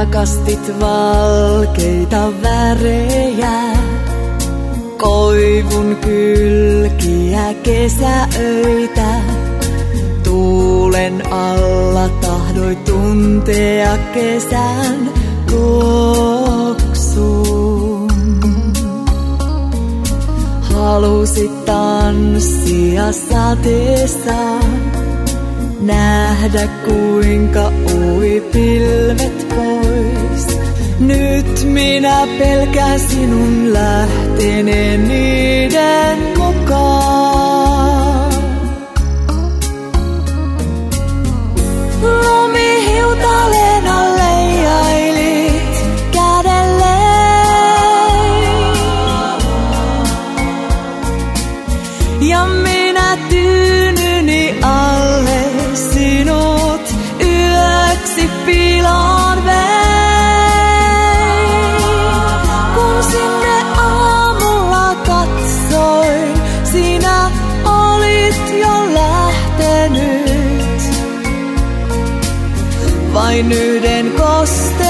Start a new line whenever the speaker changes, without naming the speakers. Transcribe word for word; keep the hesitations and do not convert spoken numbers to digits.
rakastit valkeita värejä, koivun kylkiä kesäöitä. Tuulen alla tahdoit tuntea kesän tuoksun. Halusit tanssia sateessa, nähdä kuinka ui pilvet pois. Nyt minä pelkään sinun lähteneen niiden mukaan. Lumihiutaleena leijailit kädelleen, ja minä tyynyni alle sinut yöksi piiloon vein. Kun sinne aamulla katsoin, sinä olit jo lähtenyt. Vain yhden kosteen